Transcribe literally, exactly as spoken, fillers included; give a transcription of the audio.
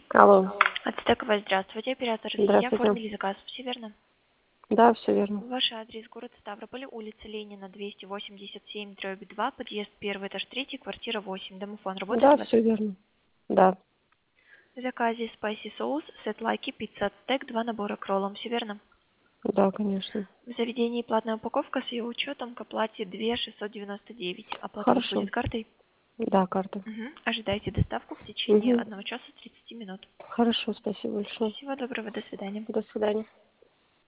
Алло. Ацтекова, здравствуйте. Оператор Россия. Здравствуйте. Оформили заказ. Все верно? Да, все верно. Ваш адрес: город Ставрополь, улица Ленина, двести восемьдесят семь, дробь два, подъезд первый, этаж третий, квартира восемь. Домофон работает Да, у вас? все верно. Да. В заказе spicy соус, сет лайки, пицца ацтек, два набора к роллам. Все верно? Да, конечно. В заведении платная упаковка с ее учетом к оплате две тысячи шестьсот девяносто девять. Оплата у вас Хорошо. будет картой? Да, карта. Угу. Ожидайте доставку в течение Угу. одного часа тридцати минут. Хорошо, спасибо большое. Всего доброго, до свидания. До свидания.